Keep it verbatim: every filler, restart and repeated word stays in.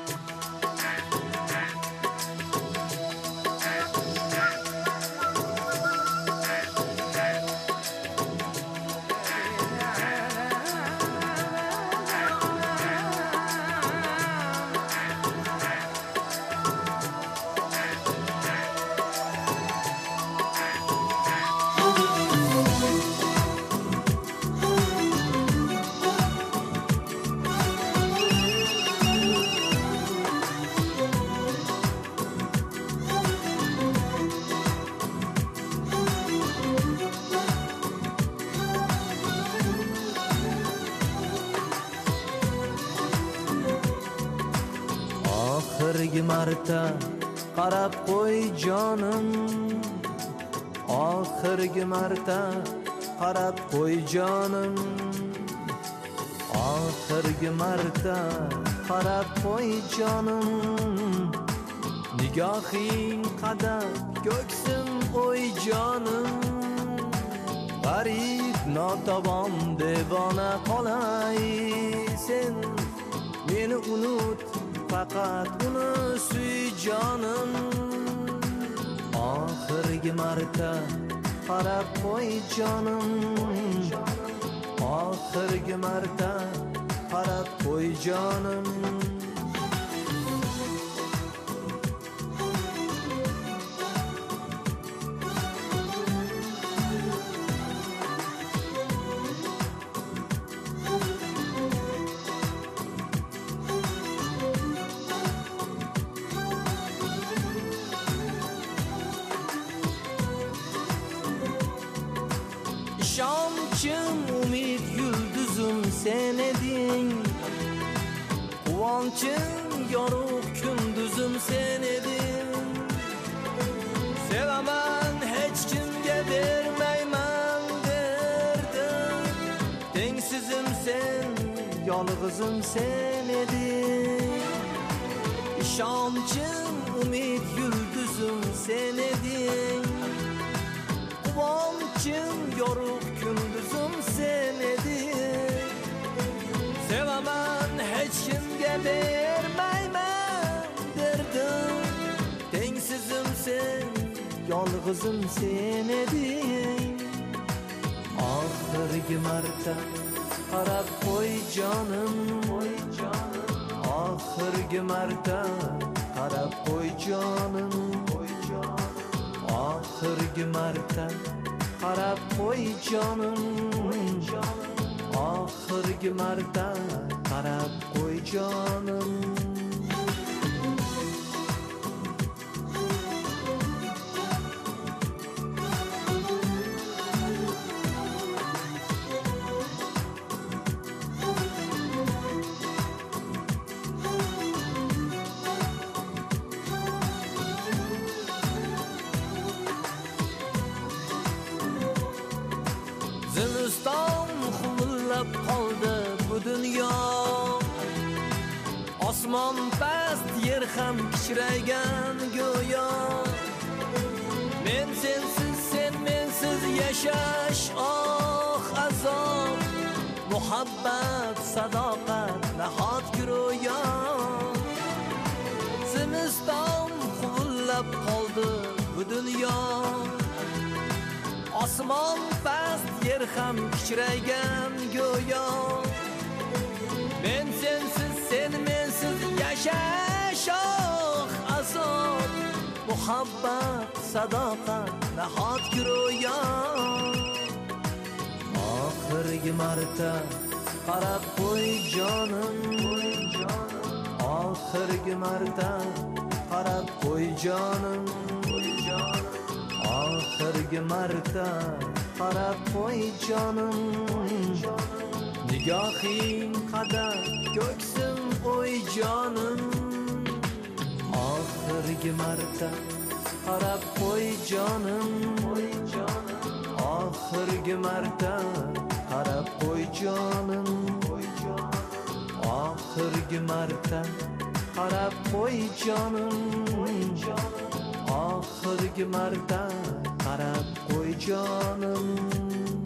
Oxirgi marta qarab qo'y jonim, oxirgi marta qarab qo'y jonim, oxirgi marta qarab qo'y jonim, nigohing qadar ko'ksim o'y jonim, g'arib notobon devona qolay sen meni unut, faqat uni suy jonim, oxirgi marta qarab qo'y jonim, oxirgi marta qarab qo'y jonim. İşonchim, umid yulduzim sen eding, quvonchim yorug' kunduzim sen eding. Sevaman hech kimga bermayman derdim, tengsizim sen, yolg'izim sen eding. İşonchim, umid yulduzim sen eding, quvonchim yorug' kunduzim sen eding. Sevaman hech kimga bermayman derdim, tengsizim sen, yolg'izim sen eding. Oxirgi marta qarab qo'y jonim, oxirgi marta qarab qo'y jonim, oxirgi marta qarab qo'y jonim, oxirgi marta qarab qo'y jonim. Zimiston huvillab qoldi bu dunyo, osmon past, yer ham kichraygan go'yo. Men sensiz, sen mensiz yashash oh azob, muhabbat, sadoqat nahot kiroyo. Zimiston huvillab qoldi bu dunyo, osmon past, yer ham kichraygan go'yo. Men sensiz, sen mensiz yashash oh azob, muhabbat, sadoqat nahot kiroyo. Oxirgi marta qarab qo'y jonim, oxirgi marta qarab qo'y jonim, oxirgi marta qarab qo'y jonim, nigohing qadar ko'ksim o'y jonim, oxirgi marta qarab qo'y jonim, oxirgi marta qarab qo'y jonim, oxirgi marta qarab qo'y jonim, oxirgi marta qarab qo'y jonim.